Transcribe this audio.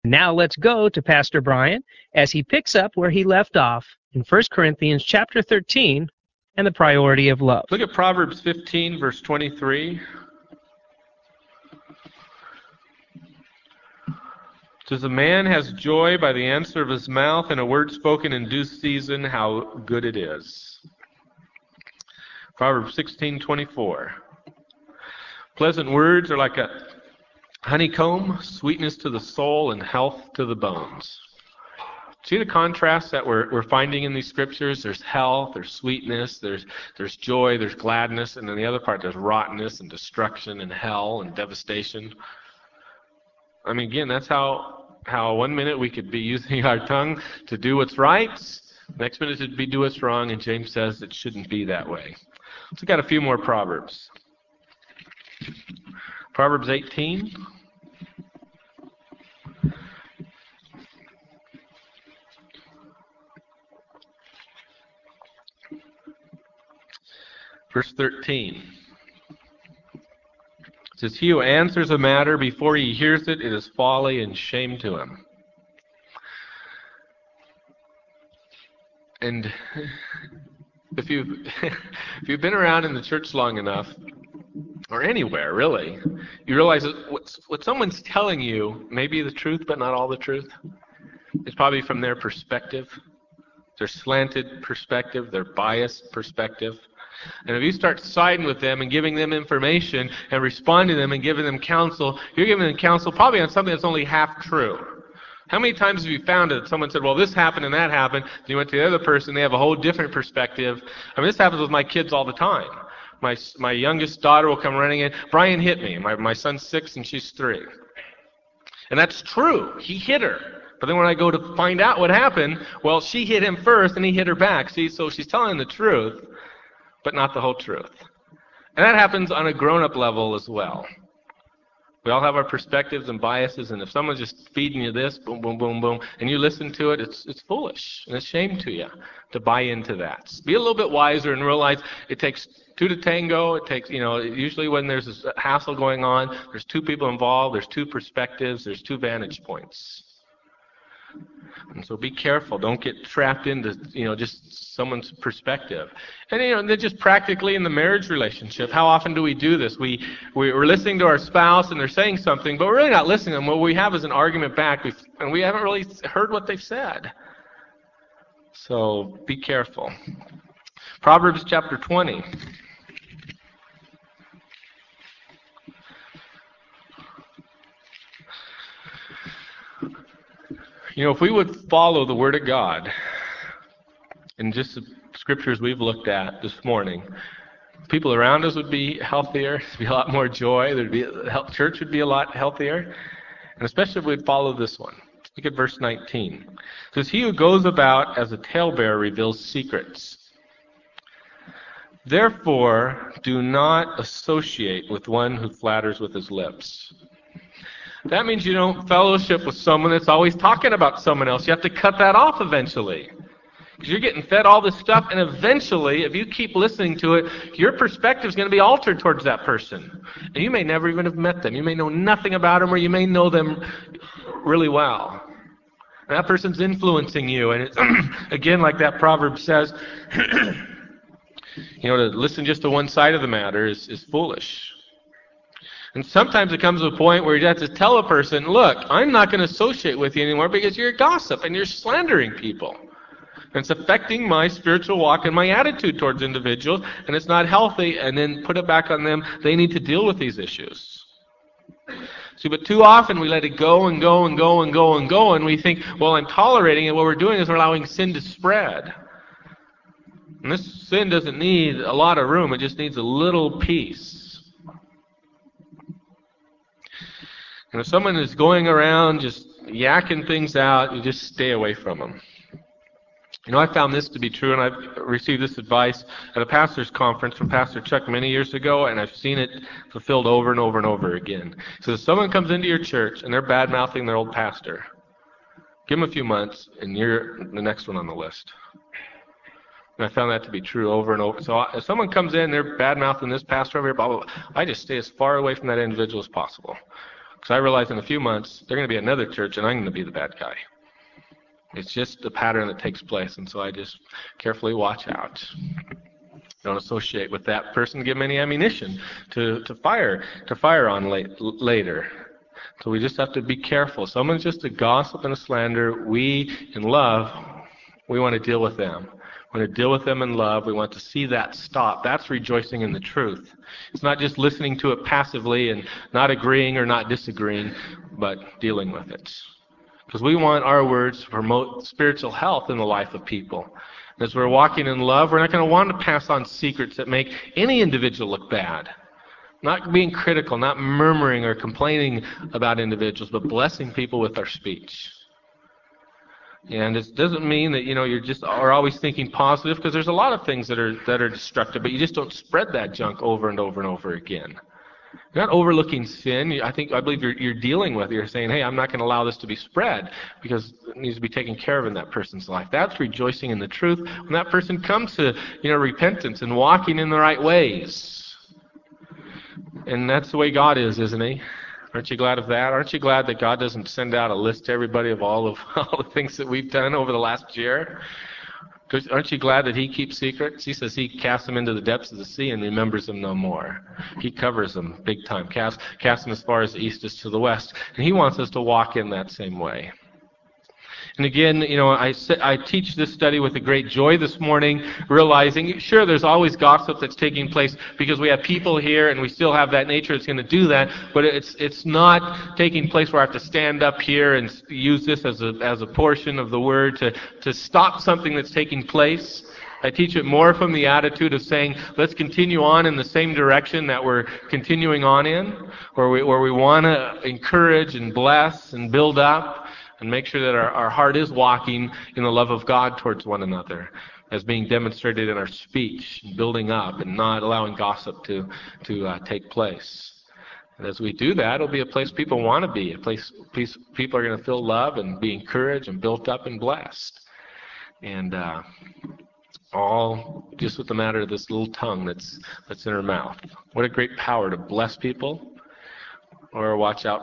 Now let's go to Pastor Brian as he picks up where he left off in 1 Corinthians chapter 13 and the priority of love. Look at Proverbs 15, verse 23. It says, "A man has joy by the answer of his mouth, and a word spoken in due season, how good it is." Proverbs 16:24. "Pleasant words are like a honeycomb, sweetness to the soul and health to the bones." See the contrast that we're finding in these scriptures? There's health, there's sweetness, there's joy, there's gladness, and then the other part, there's rottenness and destruction and hell and devastation. I mean, again, that's how 1 minute we could be using our tongue to do what's right, next minute it'd be do what's wrong, and James says it shouldn't be that way. So we've got a few more Proverbs. Proverbs 18. Verse 13. It says, "He who answers a matter before he hears it, it is folly and shame to him." And if you've been around in the church long enough, or anywhere really, you realize that what someone's telling you may be the truth, but not all the truth. It's probably from their perspective, their slanted perspective, their biased perspective. And if you start siding with them and giving them information and responding to them and giving them counsel, you're giving them counsel probably on something that's only half true. How many times have you found that someone said, well, this happened and that happened, and you went to the other person, they have a whole different perspective. I mean, this happens with my kids all the time. My youngest daughter will come running in, "Brian hit me." My son's 6 and she's 3. And that's true. He hit her. But then when I go to find out what happened, well, she hit him first and he hit her back. See, so she's telling the truth, but not the whole truth. And that happens on a grown-up level as well. We all have our perspectives and biases, and if someone's just feeding you this, boom, boom, boom, boom, and you listen to it, it's foolish, and it's shame to you to buy into that. Be a little bit wiser and realize it takes two to tango. It takes, usually when there's this hassle going on, there's two people involved, there's two perspectives, there's two vantage points. And so be careful. Don't get trapped into, just someone's perspective. And then just practically in the marriage relationship, how often do we do this? We're listening to our spouse and they're saying something, but we're really not listening to them. What we have is an argument back, and we haven't really heard what they've said. So be careful. Proverbs chapter 20. If we would follow the Word of God, and just the scriptures we've looked at this morning, people around us would be healthier, there'd be a lot more joy, church would be a lot healthier, and especially if we'd follow this one. Look at verse 19. It says, "He who goes about as a talebearer reveals secrets. Therefore, do not associate with one who flatters with his lips." That means you don't fellowship with someone that's always talking about someone else. You have to cut that off eventually. Because you're getting fed all this stuff, and eventually, if you keep listening to it, your perspective is going to be altered towards that person. And you may never even have met them. You may know nothing about them, or you may know them really well. And that person's influencing you. And it's, again, like that proverb says, to listen just to one side of the matter is foolish. And sometimes it comes to a point where you have to tell a person, look, I'm not going to associate with you anymore because you're a gossip and you're slandering people. And it's affecting my spiritual walk and my attitude towards individuals, and it's not healthy, and then put it back on them. They need to deal with these issues. See, but too often we let it go and go and go and go and go, and we think, well, I'm tolerating it. What we're doing is we're allowing sin to spread. And this sin doesn't need a lot of room. It just needs a little piece. And if someone is going around just yakking things out, you just stay away from them. I found this to be true, and I've received this advice at a pastor's conference from Pastor Chuck many years ago, and I've seen it fulfilled over and over and over again. So if someone comes into your church and they're bad-mouthing their old pastor, give them a few months, and you're the next one on the list. And I found that to be true over and over. So if someone comes in, they're bad-mouthing this pastor over here, blah, blah, blah, I just stay as far away from that individual as possible. Because I realize in a few months, they're going to be at another church, and I'm going to be the bad guy. It's just a pattern that takes place, and so I just carefully watch out. Don't associate with that person, give them any ammunition to fire on later. So we just have to be careful. Someone's just a gossip and a slander. We, in love, we want to deal with them. We want to deal with them in love. We want to see that stop. That's rejoicing in the truth. It's not just listening to it passively and not agreeing or not disagreeing, but dealing with it. Because we want our words to promote spiritual health in the life of people. As we're walking in love, we're not going to want to pass on secrets that make any individual look bad. Not being critical, not murmuring or complaining about individuals, but blessing people with our speech. And it doesn't mean that you're just are always thinking positive, because there's a lot of things that are destructive, but you just don't spread that junk over and over and over again. You're not overlooking sin. I believe you're dealing with it. You're saying, hey, I'm not going to allow this to be spread because it needs to be taken care of in that person's life. That's rejoicing in the truth when that person comes to repentance and walking in the right ways. And that's the way God is, isn't He? Aren't you glad of that? Aren't you glad that God doesn't send out a list to everybody of all the things that we've done over the last year? Aren't you glad that He keeps secrets? He says He casts them into the depths of the sea and remembers them no more. He covers them big time. Casts them as far as the east is to the west. And He wants us to walk in that same way. And again, I teach this study with a great joy this morning, realizing, sure, there's always gossip that's taking place because we have people here and we still have that nature that's going to do that, but it's not taking place where I have to stand up here and use this as a portion of the Word to stop something that's taking place. I teach it more from the attitude of saying, let's continue on in the same direction that we're continuing on in, where we want to encourage and bless and build up, and make sure that our heart is walking in the love of God towards one another, as being demonstrated in our speech, and building up, and not allowing gossip to take place. And as we do that, it'll be a place people want to be, a place people are going to feel love and be encouraged and built up and blessed. And all just with the matter of this little tongue that's in our mouth. What a great power to bless people, or watch out